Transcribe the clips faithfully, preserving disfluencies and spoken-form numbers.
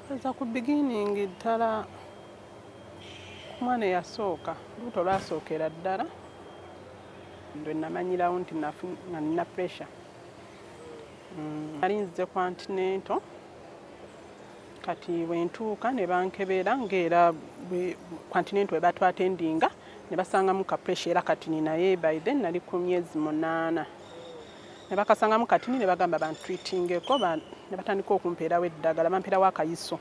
Kuza ku beginning ddala ku mwana eyasooka lubuto lwasookera ddala lwe namanyirawo nti nga nina pressure. Nali nzize ku antenatal kati bwe ntuuka ne bankebera ng'era ku antenatal we batwatendinga ne basangamu ka pressure era kati ninaye by then nali ku myezi munaana. Ne bakasangamu kati ne bagamba bantreatingeko ne batandika okumpeerawo eddagala bampeerawo akayiso.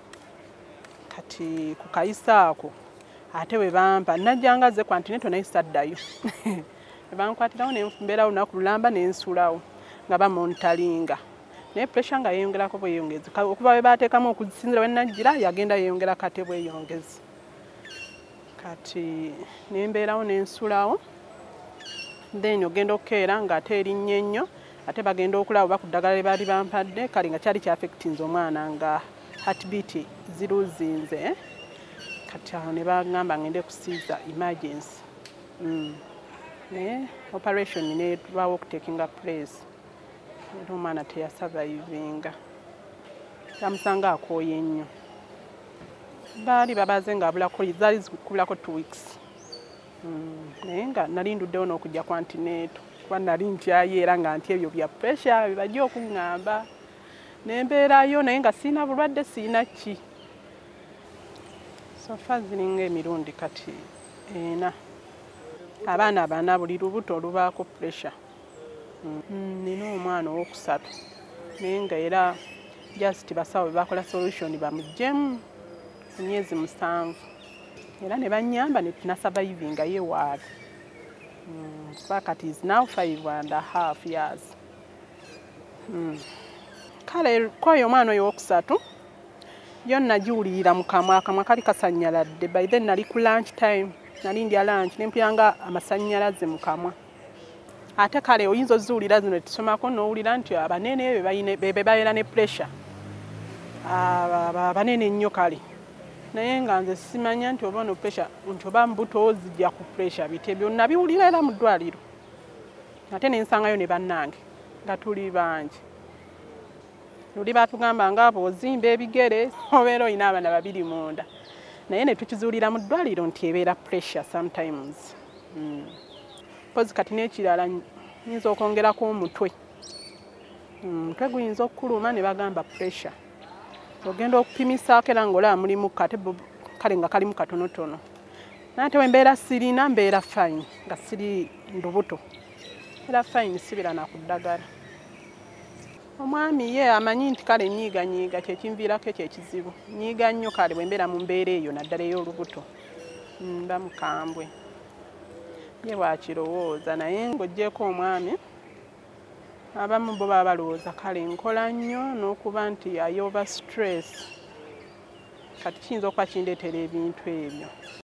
Kati ku kayiso ako ate we bampa najjanga nze ku antenatal naye saddayo. Ne bankwatirawo ne mbeerawo olunaku lulamba ne nsulawo nga bamontalinga. Naye pressure nga yeeyongerako bweyongezi. Okuva we baateekamu okusinzira we najjira yagenda yeeyongera kate bweyongezi. Kati ne mbeerawo ne nsulawo. Then ogenda okukeera ng'ate erinnye ennyo ate bagenda okulaba oba ku ddagala lye baali bampadde kale nga kyali kyaffectinze omwana nga heartbeat ziruzinze. Kati awo ne bagamba ngende kusiiza emergency. Mm. Naye operation n'etulwawo okutekinga place. Era omwana teyasurvivinga. Yamusanga akooye ennyo. Baali babaze ng'abulako zaali zikubirako two weeks. Naye nga nali nduddewo n'okujja ku antenatal kuba nali ntyayo era nga nti ebyo bya pressure bibajja okuŋŋamba. Ne mbeerayo naye nga siina bulwadde siina ki. So far ziringa emirundi kati ena. Abaana bana buli lubuto olubaako pressure. Nina omwana owokusatu naye nga era just basawo be bakola solution bamuggyemu emyezi musanvu. Era ne bannyamba ne tunasurvivinga ye waabwe. Kuba kati is now five and a half years. Mm. Kale kwoyo omwana oyo owokusatu yo nagiwulirira mu kamwa akamwa kali kasanyaladde. By then nali ku lunch time nali ndya lunch ne mpyanga amasannyalaze mu kamwa. Ate kale oyinza oziwulira zino tusomako n'owulira nti abanene be babeera ne pressure. Abanene ennyo kale. Naye nga nze simanya nti oba ono pressure nti oba mbuto zijja ku pressure bite byonna biwulira era mu ddwaliro. Ate ne nsangayo ne bannange nga tuli bangi. Luli batugamba nga bw'ozimba ebigere obeera olina abaana babiri munda. Naye ne tukizuulira mu ddwaliro nti ebeera pressure sometimes. Mm. Pozi kati n'ekirala nyinza okwongerako omutwe. Omutwe mm, guyinza okukuluma ne bagamba pressure. Ogenda okupimisaako era ng'olaba mulimu kate kale nga kalimu katonotono. Nate we mbeera sirina mbeera fine nga siri ndubuto. Era fine sibira na ku ddagala. Omwami ye amanyi nti kale nyiiga nyiiga kyekinviirako ekyekizibu. Nyiiga nnyo kale bwe mbeera mu mbeera eyo naddala ey'olubuto. Mba mukambwe. Ye bw'akirowooza naye ng'oggyeko omwami abamu bo baba balowooza kale nkola nnyo n'okuba nti ayoba stress. Kati kiyinza okuba kindeetera ebintu ebyo.